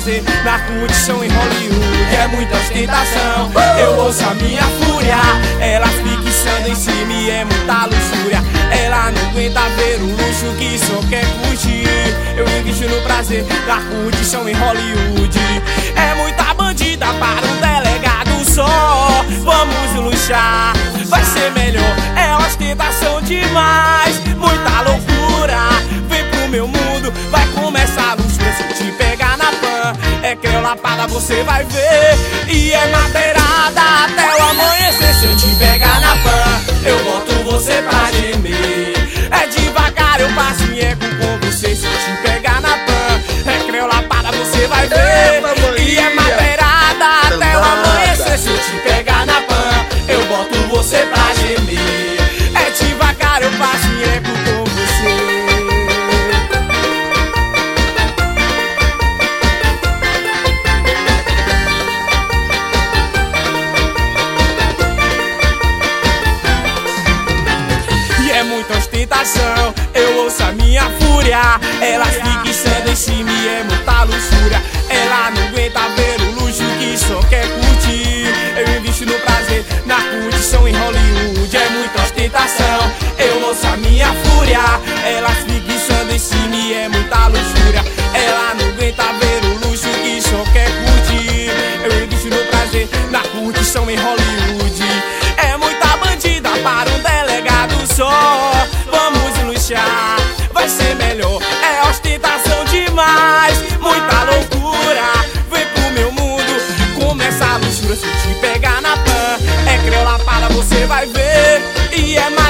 prazer na curtição em Hollywood. É muita ostentação, eu ouço a minha fúria. Ela fixando em cima e é muita luxúria. Ela não aguenta ver o luxo que só quer curtir. Eu invisto no prazer da curtição em Hollywood. É muita bandida para um delegado só. Vamos luxar, vai ser melhor. É ostentação demais, muita loucura. Vem pro meu mundo, vai começar a luxúria. Se eu te pegar na pan, é creu lapada, você vai ver. E é madeirada até o amanhecer. Se eu te pegar na pan, eu boto você pra gemer. É devagar, eu passo em eco com você. Se eu te pegar na pan, é creu lapada, você vai ver. E é madeirada até o amanhecer. Se eu te pegar na pan, eu boto você pra gemer. É devagar, eu passo em eco com você. É muita ostentação, eu ouço a minha fúria. Ela fixando em cima e é muita luxúria. Ela não aguenta ver o luxo que só quer curtir. Eu invisto no prazer na curtição em Hollywood. É muita ostentação, eu ouço a minha fúria. Ela fixando em cima e é muita luxúria. Ela não aguenta ver o luxo que só quer curtir. Eu invisto no prazer na curtição em Hollywood. É muita bandida para um delegado só. Vamos luxar, vai ser melhor. É ostentação demais, muita loucura. Vem pro meu mundo, começa a luxúria. Se eu te pegar na pan, é creu lapada, você vai ver. E é mais